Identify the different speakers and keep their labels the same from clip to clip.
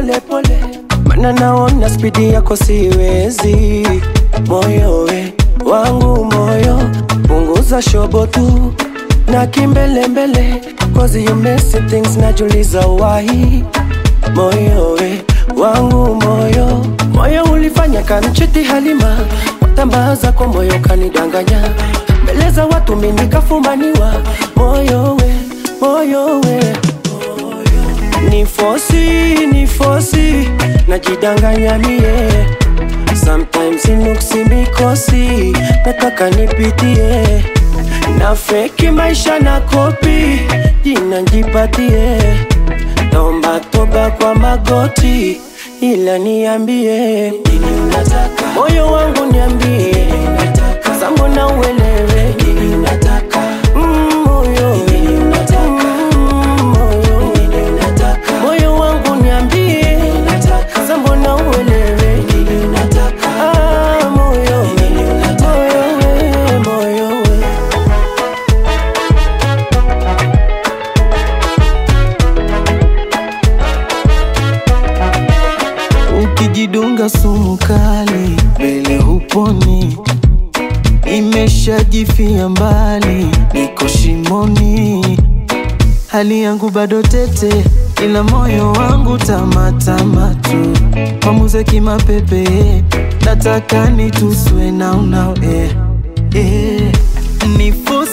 Speaker 1: pole pole, mana naona spidi yako siwezi. Moyo we wangu moyo, punguza shobo tu na kimbele mbele, cause you messy things najuliza why. Moyo we wangu moyo, moyo ulifanya kanchiti Halima, watambaza kwa moyo kanidanganya, mbele za watu mimi nikafumaniwa. Moyo we, moyo we, ni fosi, najidanganya mie. Sometimes inuksi mikosi, nataka nipitie, na feki maisha na kopi, jina njipatie. Naomba toba kwa magoti, ila niambie nini unataka. Moyo wangu niambie, sasa mbona uelewe nini unataka. Moyo nini unataka. Moyo nini unataka. Moyo wangu niambie, sasa mbona uelewe nini unataka. Moyo nini unataka. Moyo we. Ukijidunga sumu kali, mbele huponi. Imeshajifia mbali, niko shimoni. Hali yangu bado tete, ila moyo wangu tamatama tu. Mamuze kimapepe, nataka nituswe na unawe. Ni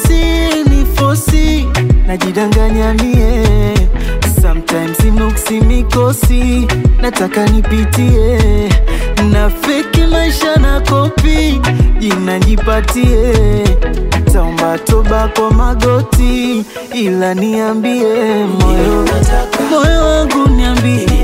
Speaker 1: fosi, najidanganya mie. Sometimes inuksi mikosi, nataka nipitie, na feki maisha na kopi, jina njipatie. Taomba toba kwa magoti, ila niambie moyo wangu niambie.